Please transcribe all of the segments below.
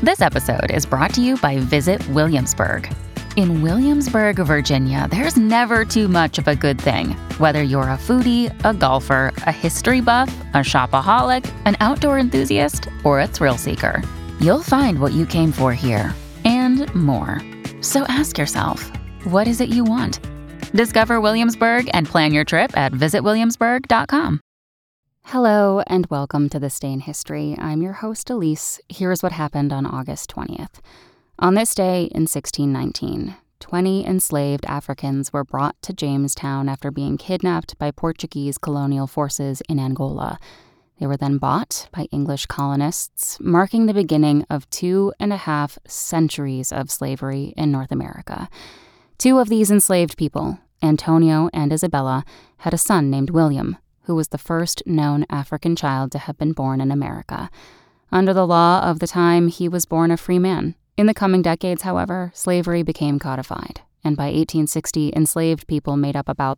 This episode is brought to you by Visit Williamsburg. In Williamsburg, Virginia, there's never too much of a good thing. Whether you're a foodie, a golfer, a history buff, a shopaholic, an outdoor enthusiast, or a thrill seeker, you'll find what you came for here and more. So ask yourself, what is it you want? Discover Williamsburg and plan your trip at visitwilliamsburg.com. Hello and welcome to This Day in History. I'm your host, Elise. Here's what happened on August 20th. On this day in 1619, 20 enslaved Africans were brought to Jamestown after being kidnapped by Portuguese colonial forces in Angola. They were then bought by English colonists, marking the beginning of 2.5 centuries of slavery in North America. Two of these enslaved people, Antonio and Isabella, had a son named William, who was the first known African child to have been born in America. Under the law of the time, he was born a free man. In the coming decades, however, slavery became codified, and by 1860, enslaved people made up about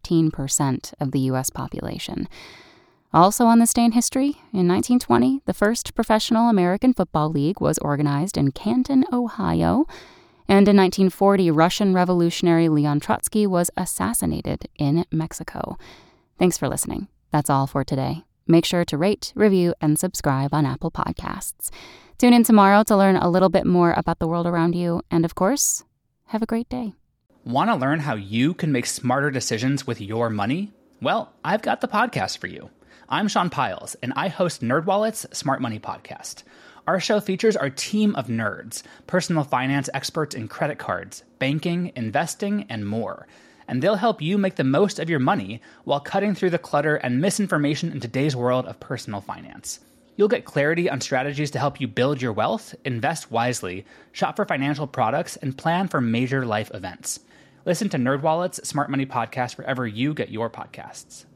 13% of the U.S. population. Also on this day in history, in 1920, the first professional American football league was organized in Canton, Ohio, and in 1940, Russian revolutionary Leon Trotsky was assassinated in Mexico. Thanks for listening. That's all for today. Make sure to rate, review, and subscribe on Apple Podcasts. Tune in tomorrow to learn a little bit more about the world around you. And of course, have a great day. Want to learn how you can make smarter decisions with your money? Well, I've got the podcast for you. I'm Sean Piles, and I host NerdWallet's Smart Money Podcast. Our show features our team of nerds, personal finance experts in credit cards, banking, investing, and more. And they'll help you make the most of your money while cutting through the clutter and misinformation in today's world of personal finance. You'll get clarity on strategies to help you build your wealth, invest wisely, shop for financial products, and plan for major life events. Listen to NerdWallet's Smart Money Podcast wherever you get your podcasts.